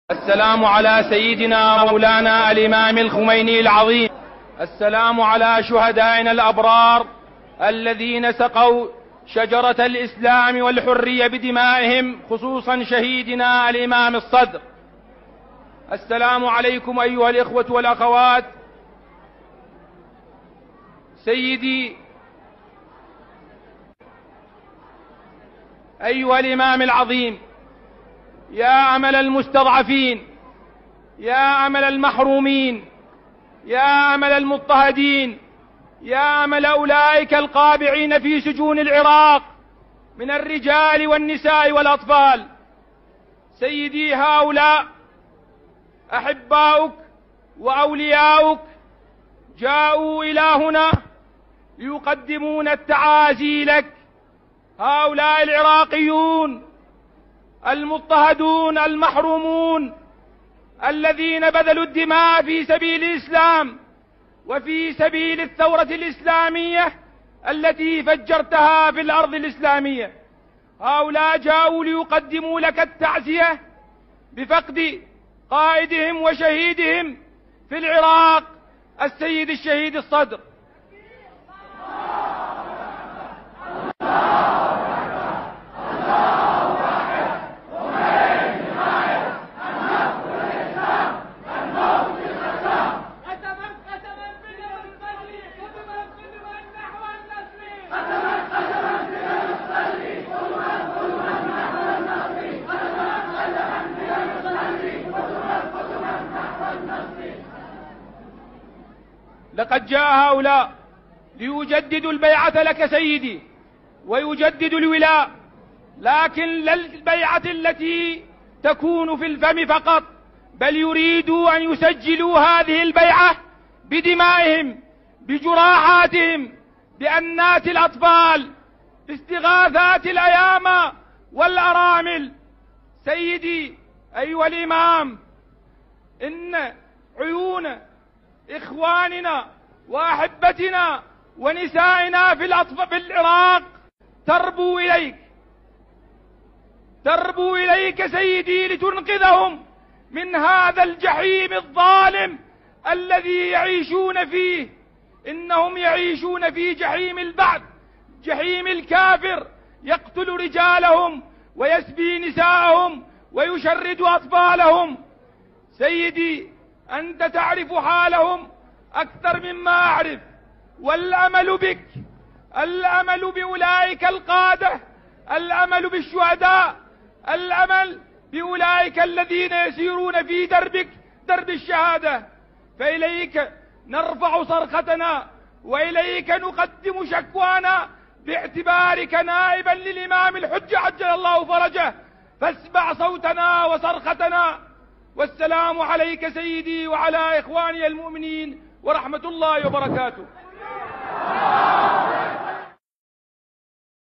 السلام على سيدنا مولانا الإمام الخميني العظيم. السلام على شهدائنا الأبرار الذين سقوا شجرة الإسلام والحرية بدمائهم، خصوصا شهيدنا الإمام الصدر. السلام عليكم أيها الإخوة والأخوات. سيدي أيها الإمام العظيم، يا أمل المستضعفين، يا أمل المحرومين، يا أمل المضطهدين، يا أمل أولئك القابعين في سجون العراق من الرجال والنساء والأطفال. سيدي، هؤلاء أحباؤك وأولياؤك جاءوا إلى هنا ليقدمون التعازي لك. هؤلاء العراقيون المضطهدون المحرومون الذين بذلوا الدماء في سبيل الإسلام وفي سبيل الثورة الإسلامية التي فجرتها في الأرض الإسلامية، هؤلاء جاءوا ليقدموا لك التعزية بفقد قائدهم وشهيدهم في العراق، السيد الشهيد الصدر. لقد جاء هؤلاء ليجددوا البيعة لك سيدي ويجددوا الولاء، لكن لا البيعة التي تكون في الفم فقط، بل يريدوا أن يسجلوا هذه البيعة بدمائهم، بجراحاتهم، بأنات الأطفال، باستغاثات الأيام والأرامل. سيدي أيها الإمام، إن عيون إخواننا وأحبتنا ونسائنا في العراق تربو إليك سيدي لتنقذهم من هذا الجحيم الظالم الذي يعيشون فيه. إنهم يعيشون في جحيم البعث، جحيم الكافر، يقتل رجالهم ويسبي نساءهم ويشرد أطفالهم. سيدي، أنت تعرف حالهم أكثر مما أعرف، والأمل بك، الأمل بأولئك القادة، الأمل بالشهداء، الأمل بأولئك الذين يسيرون في دربك، درب الشهادة. فإليك نرفع صرختنا وإليك نقدم شكوانا باعتبارك نائبا للإمام الحجة عجل الله فرجه، فاسمع صوتنا وصرختنا. والسلام عليك سيدي وعلى إخواني المؤمنين ورحمة الله وبركاته.